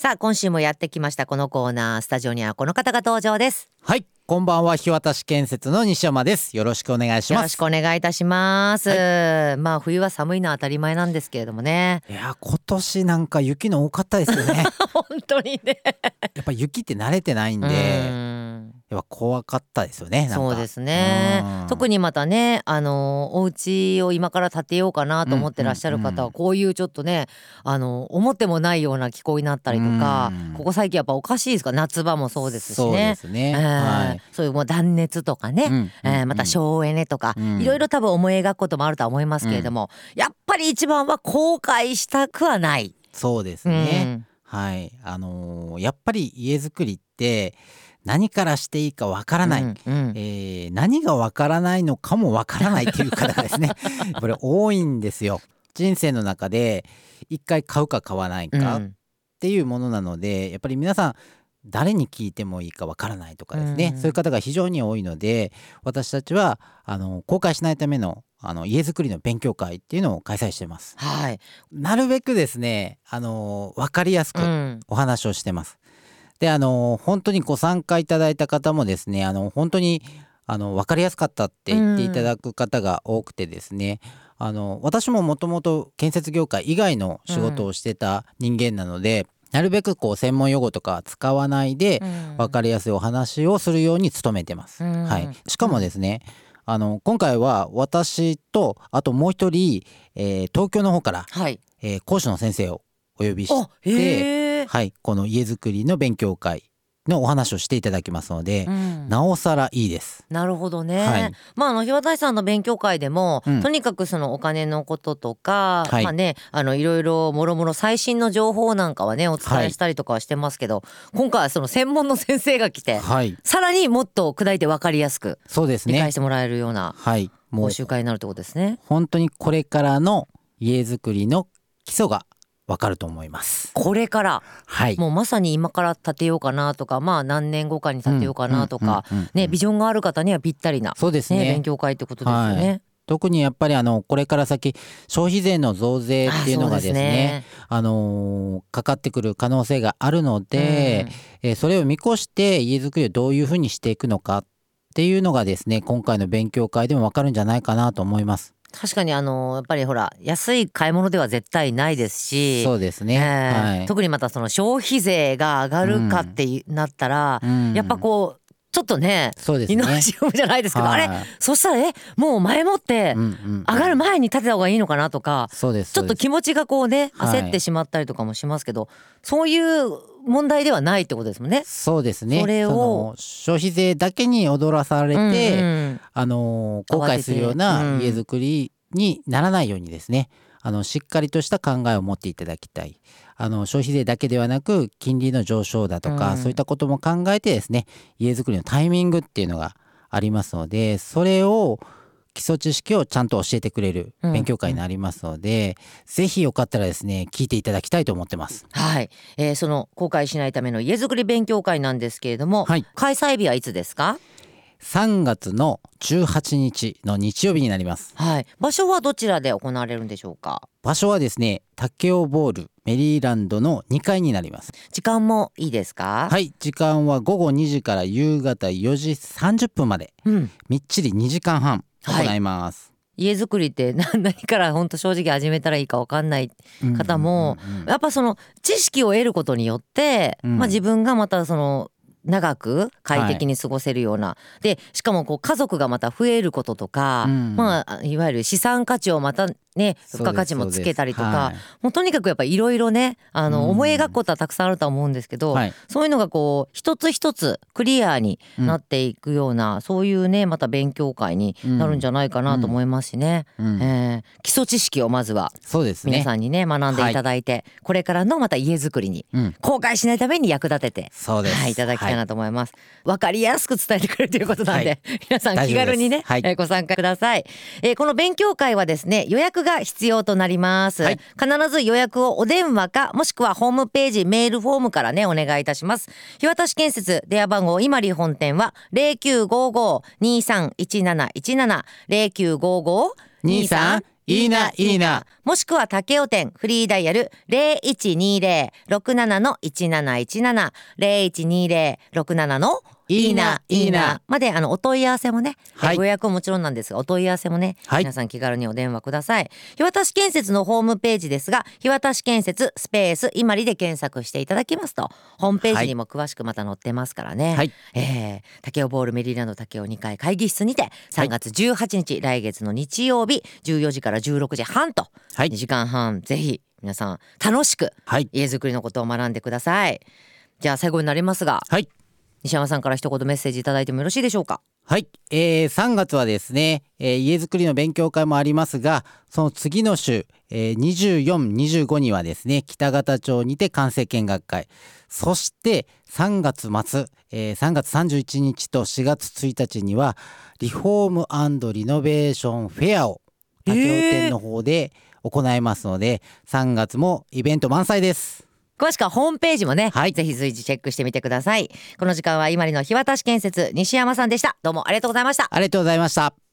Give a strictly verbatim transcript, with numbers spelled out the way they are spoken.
さあ今週もやってきましたこのコーナー。スタジオにはこの方が登場です。 はい、こんばんは。日渡建設の西山です。よろしくお願いします。 よろしくお願いいたします、はい、まあ冬は寒いのは当たり前なんですけれどもね。 いや今年なんか雪の多かったですよね本当にねやっぱ雪って慣れてないんで、うんやっぱ怖かったですよね。なんかそうですね。特にまたね、あのお家を今から建てようかなと思ってらっしゃる方は、こういうちょっとね、あの思ってもないような気候になったりとか、ここ最近やっぱおかしいですか、夏場もそうですしね。 そうですね、 えーはい、 そういうもう断熱とかね、うんえー、また省エネとか、うん、いろいろ多分思い描くこともあるとは思いますけれども、うん、やっぱり一番は後悔したくはない。 そうですね、うん、はいあのー、やっぱり家づくりって何からしていいかわからない、うんうんえー、何がわからないのかもわからないっていう方がですねこれ多いんですよ。人生の中で一回買うか買わないかっていうものなので、やっぱり皆さん誰に聞いてもいいかわからないとかですね、うん、そういう方が非常に多いので、私たちはあの後悔しないためのあの家づくりの勉強会っていうのを開催してます、 はい、 なるべくですねあの分かりやすくお話をしてます、うん、であの本当にご参加いただいた方もですね、あの本当にあの分かりやすかったって言っていただく方が多くてですね、うん、あの私ももともと建設業界以外の仕事をしてた人間なので、うんなるべくこう専門用語とか使わないで分かりやすいお話をするように努めてます、うんはい、しかもですね、あの今回は私とあともう一人、えー、東京の方から、はいえー、講師の先生をお呼びして、はい、この家づくりの勉強会のお話をしていただきますので、うん、なおさらいいです。 なるほどね、はい、まああの日渡さんの勉強会でも、うん、とにかくそのお金のこととか、はい、まあねあのいろいろもろもろ最新の情報なんかはねお伝えしたりとかはしてますけど、はい、今回はその専門の先生が来て、はい、さらにもっと砕いて分かりやすく理解してもらえるような講習会になるってことですね。 本当にこれからの家づくりの基礎がわかると思います。 これから、 はい、 もうまさに今から建てようかなとか、まあ何年後かに建てようかなとか、ねビジョンがある方にはぴったりな、 そうですね、 勉強会ってことですよね。はい、 特にやっぱりあのこれから先消費税の増税っていうのがですね、あ、そうですね、あのー、かかってくる可能性があるので、うんえー、それを見越して家づくりをどういうふうにしていくのかっていうのがですね、今回の勉強会でもわかるんじゃないかなと思います。 確かにあのやっぱりほら安い買い物では絶対ないですし、 そうですね、 えーはい、 特にまたその消費税が上がるかってなったら、うん、やっぱこうちょっとね、 そうですね、 イノベーションじゃないですけど、はい、あれそしたらえもう前もって上がる前に建てた方がいいのかなとか、 そうです、 ちょっと気持ちがこうね焦ってしまったりとかもしますけど、はい、そういう問題ではないってことですもんね。 そうですね、 それをその消費税だけに踊らされて、うんうん、あの後悔するような家づくりにならないようにですね、あのしっかりとした考えを持っていただきたい。あの消費税だけではなく金利の上昇だとか、うん、そういったことも考えてですね、家づくりのタイミングっていうのがありますので、それを基礎知識をちゃんと教えてくれる勉強会になりますので、うんうん、ぜひよかったらですね聞いていただきたいと思ってます。 はい、えー、その後悔しないための家づくり勉強会なんですけれども、はい、開催日はいつですか？ さんがつのじゅうはちにちの日曜日になります。 はい、場所はどちらで行われるんでしょうか？ 場所はですね、竹尾ボールメリーランドのにかいになります。 時間もいいですか？ はい、時間はごごにじから夕方よじさんじゅっぷんまで、うん、みっちりにじかんはん行います。 はい、家づくりって何から本当正直始めたらいいか分かんない方も、うんうんうんうん、やっぱその知識を得ることによって、うんまあ、自分がまたその長く快適に過ごせるような、はい、でしかもこう家族がまた増えることとか、うん、まあいわゆる資産価値をまたね付加価値もつけたりとか、はい、もうとにかくやっぱりいろいろねあの、うん、思い描くことはたくさんあると思うんですけど、はい、そういうのがこう一つ一つクリアになっていくような、うん、そういうねまた勉強会になるんじゃないかなと思いますしね、うんうんえー、基礎知識をまずは皆さんにね学んでいただいて、はい、これからのまた家づくりに後悔しないために役立てて、 そうです、 はい、いただきたいなと思います。分かりやすく伝えてくれるということなんで、はい、皆さん気軽にね、はい、ご参加ください。えー、この勉強会はですね予約が必要となります、はい、必ず予約をお電話かもしくはホームページメールフォームからねお願いいたします。日渡建設電話番号今里本店は ゼロきゅうごご にーさんいちなないちなな ゼロきゅうごご にーさんいいないいな。 もしくは竹尾店フリーダイヤル ゼロいちにゼロ ろくななのいちなないちなな ゼロいちにゼロ ろくななのいいないいなまであのお問い合わせもね、はい、ご予約ももちろんなんですがお問い合わせもね、はい、皆さん気軽にお電話ください。日渡し建設のホームページですが、日渡し建設スペースいまりで検索していただきますとホームページにも詳しくまた載ってますからね、はい、えー、竹尾ボールメリーランド竹尾にかい会議室にてさんがつじゅうはちにち、はい、来月の日曜日じゅうよじからじゅうろくじはんと、はい、にじかんはんぜひ皆さん楽しく家づくりのことを学んでください。じゃあ最後になりますが、はい、西山さんから一言メッセージいただいてもよろしいでしょうか。 はい、えー、さんがつはですね、えー、家づくりの勉強会もありますが、その次の週、えー、にじゅうよっか、にじゅうごにちにはですね、北方町にて完成見学会、そしてさんがつ末、えー、さんがつさんじゅういちにちとしがつついたちにはリフォーム&リノベーションフェアを竹尾店の方で行いますので、えー、さんがつもイベント満載です。 詳しくはホームページもね、はい、ぜひ随時チェックしてみてください。この時間は今里の日渡し建設西山さんでした。どうもありがとうございました。 ありがとうございました。